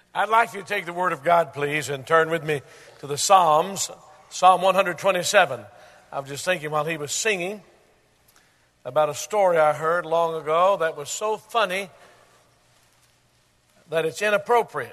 I'd like you to take the Word of God, please, and turn with me to the Psalms, Psalm 127. I was just thinking while he was singing about a story I heard long ago that was so funny that it's inappropriate.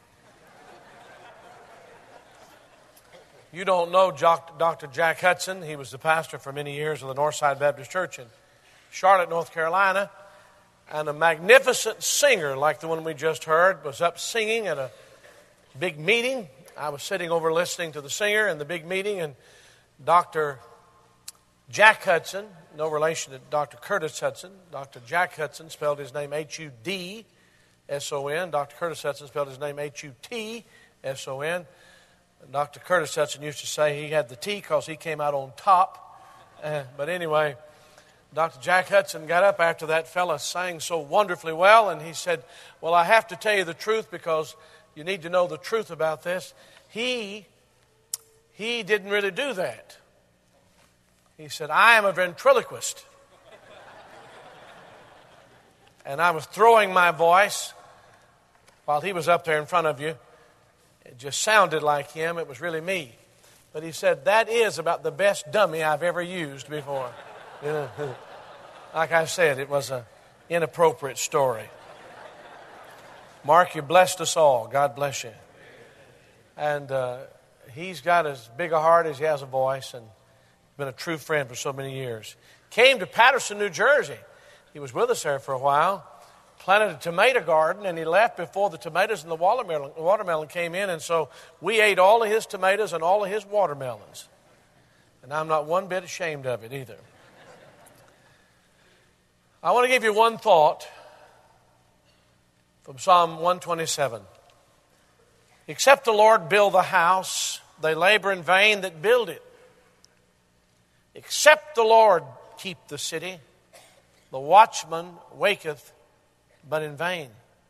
You don't know Dr. Jack Hudson. He was the pastor for many years of the Northside Baptist Church in Charlotte, North Carolina. And a magnificent singer like the one we just heard was up singing at a big meeting. I was sitting over listening to the singer in the big meeting, and Dr. Jack Hudson, no relation to Dr. Curtis Hudson. Dr. Jack Hudson spelled his name Hudson. Dr. Curtis Hudson spelled his name Hutson. Dr. Curtis Hudson used to say he had the T because he came out on top. But anyway, Dr. Jack Hudson got up after that fella sang so wonderfully well, and he said, well, I have to tell you the truth because you need to know the truth about this. He didn't really do that. He said, I am a ventriloquist. And I was throwing my voice while he was up there in front of you. It just sounded like him. It was really me. But he said, that is about the best dummy I've ever used before. Like I said, it was an inappropriate story. Mark, you blessed us all. God bless you. And he's got as big a heart as he has a voice, and been a true friend for so many years. Came to Patterson, New Jersey. He was with us there for a while. Planted a tomato garden, and he left before the tomatoes and the watermelon came in, and so we ate all of his tomatoes and all of his watermelons. And I'm not one bit ashamed of it either. I want to give you one thought from Psalm 127. Except the Lord build the house, they labor in vain that build it. Except the Lord keep the city, the watchman waketh but in vain.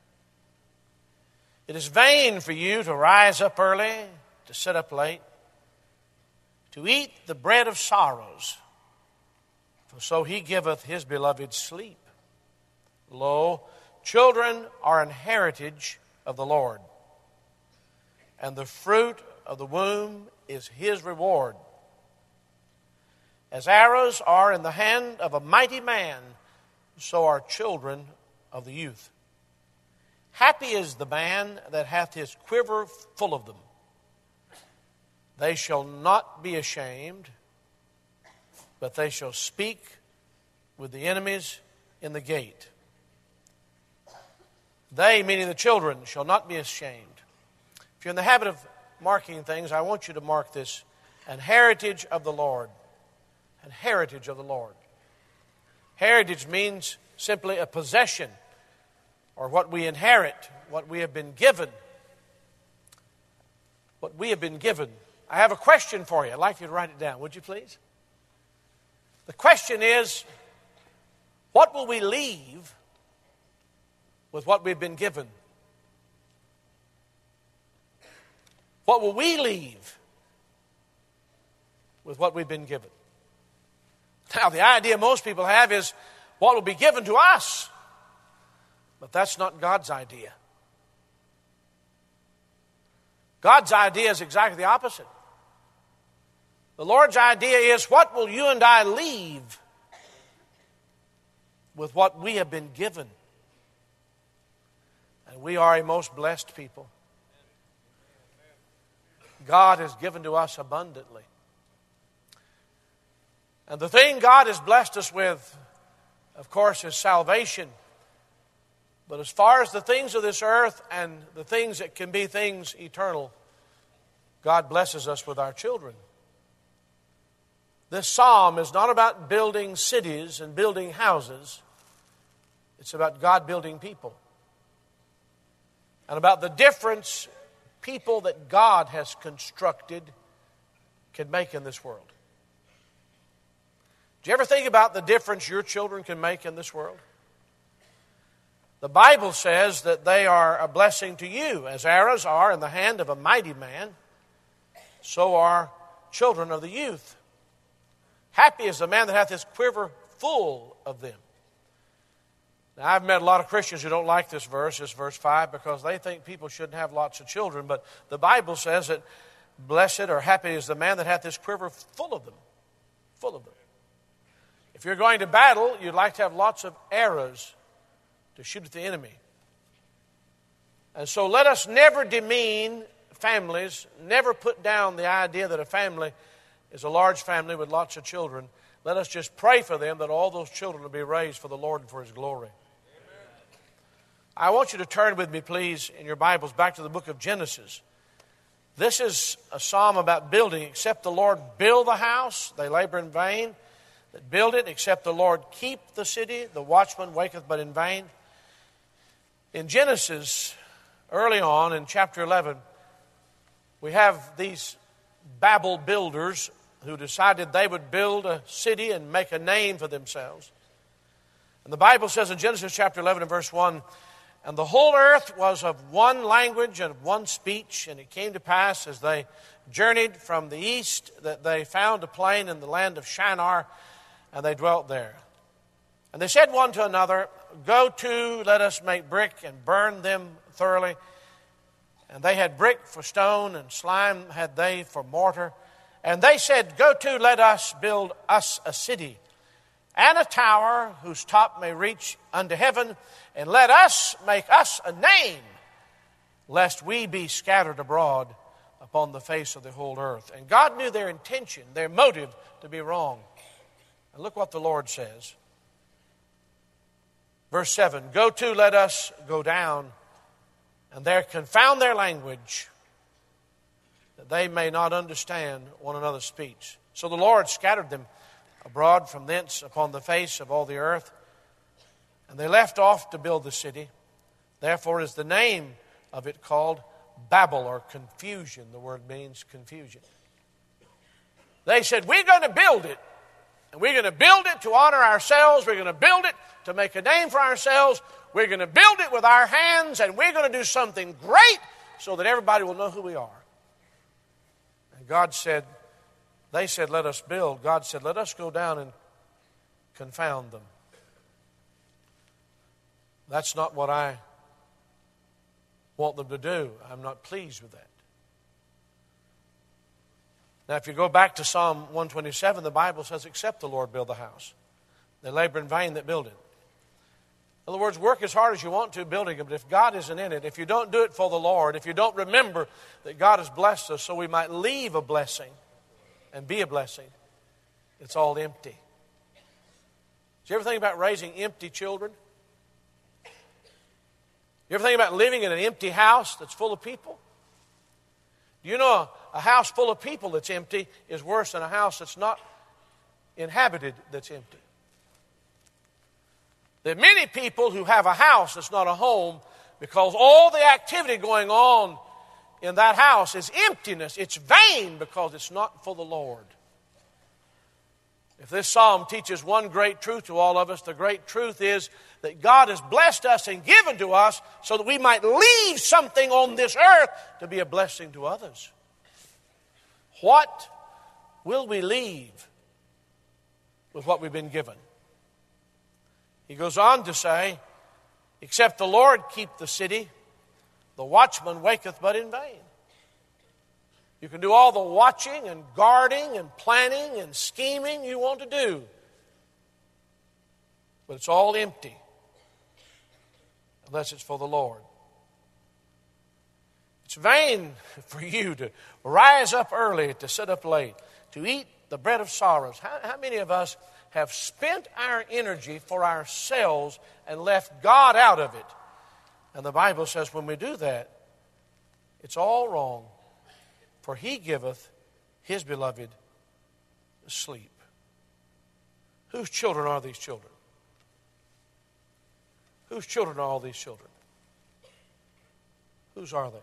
It is vain for you to rise up early, to sit up late, to eat the bread of sorrows, for so he giveth his beloved sleep. Lo, children are an heritage of the Lord, and the fruit of the womb is his reward. As arrows are in the hand of a mighty man, so are children of the youth. Happy is the man that hath his quiver full of them. They shall not be ashamed, but they shall speak with the enemies in the gate. They, meaning the children, shall not be ashamed. If you're in the habit of marking things, I want you to mark this: an heritage of the Lord. An heritage of the Lord. Heritage means simply a possession, or what we inherit, what we have been given. What we have been given. I have a question for you. I'd like you to write it down, would you please? The question is, what will we leave with what we've been given? What will we leave with what we've been given? Now, the idea most people have is what will be given to us. But that's not God's idea. God's idea is exactly the opposite. The Lord's idea is, what will you and I leave with what we have been given? And we are a most blessed people. God has given to us abundantly. And the thing God has blessed us with, of course, is salvation. But as far as the things of this earth and the things that can be things eternal, God blesses us with our children. This psalm is not about building cities and building houses. It's about God building people. And about the difference people that God has constructed can make in this world. Do you ever think about the difference your children can make in this world? The Bible says that they are a blessing to you. As arrows are in the hand of a mighty man, so are children of the youth. Happy is the man that hath his quiver full of them. Now, I've met a lot of Christians who don't like this verse 5, because they think people shouldn't have lots of children. But the Bible says that blessed or happy is the man that hath his quiver full of them. Full of them. If you're going to battle, you'd like to have lots of arrows to shoot at the enemy. And so let us never demean families, never put down the idea that a family is a large family with lots of children. Let us just pray for them that all those children will be raised for the Lord and for His glory. I want you to turn with me, please, in your Bibles back to the book of Genesis. This is a psalm about building. Except the Lord build the house, they labor in vain that build it. Except the Lord keep the city, the watchman waketh but in vain. In Genesis, early on in chapter 11, we have these Babel builders who decided they would build a city and make a name for themselves. And the Bible says in Genesis chapter 11 and verse 1, and the whole earth was of one language and of one speech. And it came to pass as they journeyed from the east that they found a plain in the land of Shinar, and they dwelt there. And they said one to another, go to, let us make brick and burn them thoroughly. And they had brick for stone, and slime had they for mortar. And they said, go to, let us build us a city, and a tower whose top may reach unto heaven, and let us make us a name, lest we be scattered abroad upon the face of the whole earth. And God knew their intention, their motive to be wrong. And look what the Lord says. Verse 7, go to, let us go down, and there confound their language, that they may not understand one another's speech. So the Lord scattered them abroad from thence upon the face of all the earth. And they left off to build the city. Therefore is the name of it called Babel, or confusion. The word means confusion. They said, we're going to build it. And we're going to build it to honor ourselves. We're going to build it to make a name for ourselves. We're going to build it with our hands. And we're going to do something great so that everybody will know who we are. And God said, they said, let us build. God said, let us go down and confound them. That's not what I want them to do. I'm not pleased with that. Now, if you go back to Psalm 127, the Bible says, except the Lord build the house, they labor in vain that build it. In other words, work as hard as you want to building it, but if God isn't in it, if you don't do it for the Lord, if you don't remember that God has blessed us so we might leave a blessing and be a blessing, it's all empty. Did you ever think about raising empty children? You ever think about living in an empty house that's full of people? Do you know a house full of people that's empty is worse than a house that's not inhabited that's empty? There are many people who have a house that's not a home because all the activity going on in that house is emptiness. It's vain because it's not for the Lord. If this psalm teaches one great truth to all of us, the great truth is that God has blessed us and given to us so that we might leave something on this earth to be a blessing to others. What will we leave with what we've been given? He goes on to say, except the Lord keep the city, the watchman waketh but in vain. You can do all the watching and guarding and planning and scheming you want to do, but it's all empty unless it's for the Lord. It's vain for you to rise up early, to sit up late, to eat the bread of sorrows. How many of us have spent our energy for ourselves and left God out of it? And the Bible says when we do that, it's all wrong. For He giveth His beloved sleep. Whose children are these children? Whose children are all these children? Whose are they?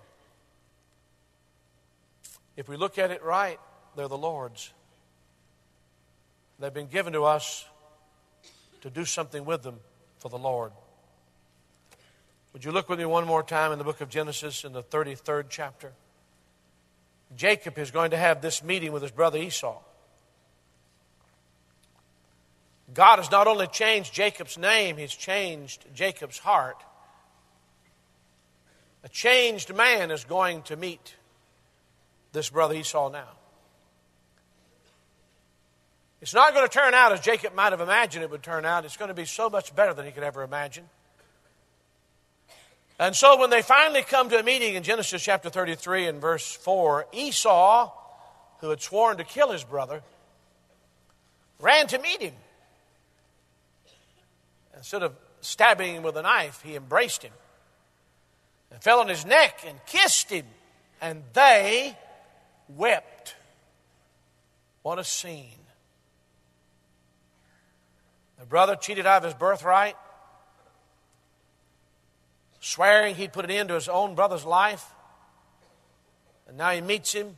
If we look at it right, they're the Lord's. They've been given to us to do something with them for the Lord. Would you look with me one more time in the book of Genesis in the 33rd chapter? Jacob is going to have this meeting with his brother Esau. God has not only changed Jacob's name, He's changed Jacob's heart. A changed man is going to meet this brother Esau now. It's not going to turn out as Jacob might have imagined it would turn out. It's going to be so much better than he could ever imagine. And so when they finally come to a meeting in Genesis chapter 33 and verse 4, Esau, who had sworn to kill his brother, ran to meet him. Instead of stabbing him with a knife, he embraced him and fell on his neck and kissed him, and they wept. What a scene. The brother cheated out of his birthright, swearing he'd put an end to his own brother's life, and now he meets him,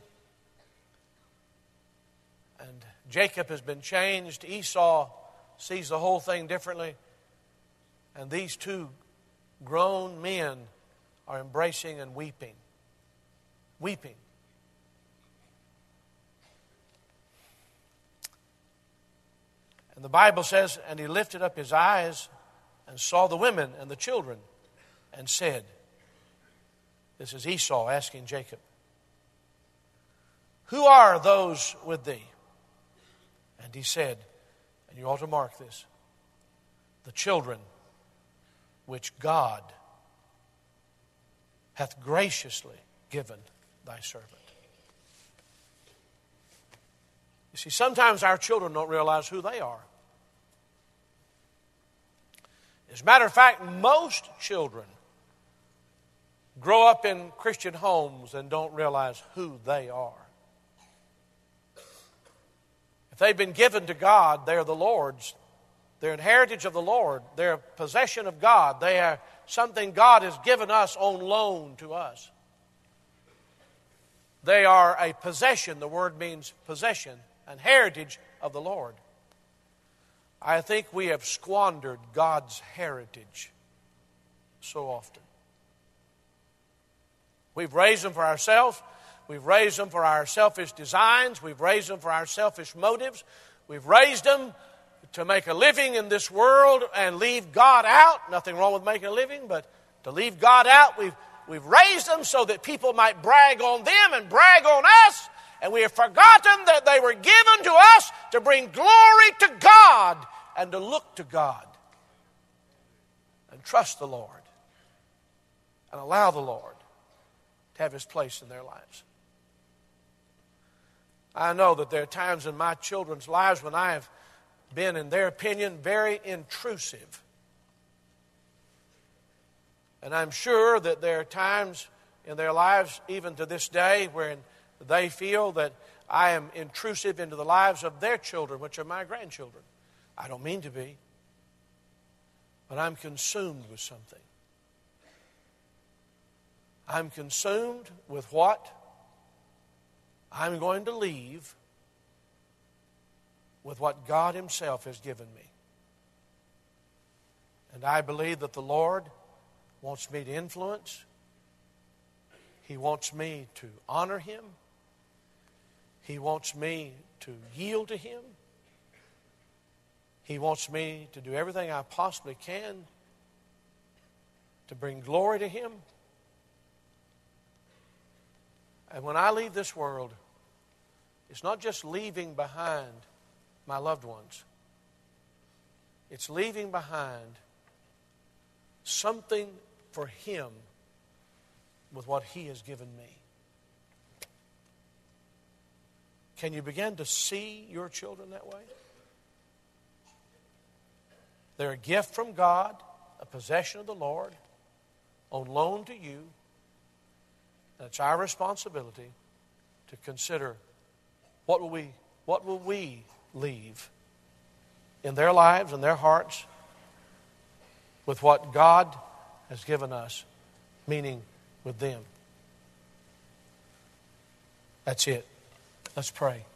and Jacob has been changed. Esau sees the whole thing differently, and these two grown men are embracing and weeping. Weeping. And the Bible says, and he lifted up his eyes and saw the women and the children and said, this is Esau asking Jacob, who are those with thee? And he said, and you ought to mark this, the children which God hath graciously given thy servant. You see, sometimes our children don't realize who they are. As a matter of fact, most children grow up in Christian homes and don't realize who they are. If they've been given to God, they're the Lord's. They're an heritage of the Lord. They're a possession of God. They are something God has given us on loan to us. They are a possession. The word means possession, an heritage of the Lord. I think we have squandered God's heritage so often. We've raised them for ourselves. We've raised them for our selfish designs. We've raised them for our selfish motives. We've raised them to make a living in this world and leave God out. Nothing wrong with making a living, but to leave God out, we've raised them so that people might brag on them and brag on us. And we have forgotten that they were given to us to bring glory to God and to look to God and trust the Lord and allow the Lord to have His place in their lives. I know that there are times in my children's lives when I have been, in their opinion, very intrusive. And I'm sure that there are times in their lives, even to this day, where they feel that I am intrusive into the lives of their children, which are my grandchildren. I don't mean to be, but I'm consumed with something. I'm consumed with what I'm going to leave with what God Himself has given me. And I believe that the Lord wants me to influence. He wants me to honor Him. He wants me to yield to Him. He wants me to do everything I possibly can to bring glory to Him. And when I leave this world, it's not just leaving behind my loved ones. It's leaving behind something for Him with what He has given me. Can you begin to see your children that way? They're a gift from God, a possession of the Lord, on loan to you. And it's our responsibility to consider what will we leave in their lives and their hearts with what God has given us, meaning with them. That's it. Let's pray.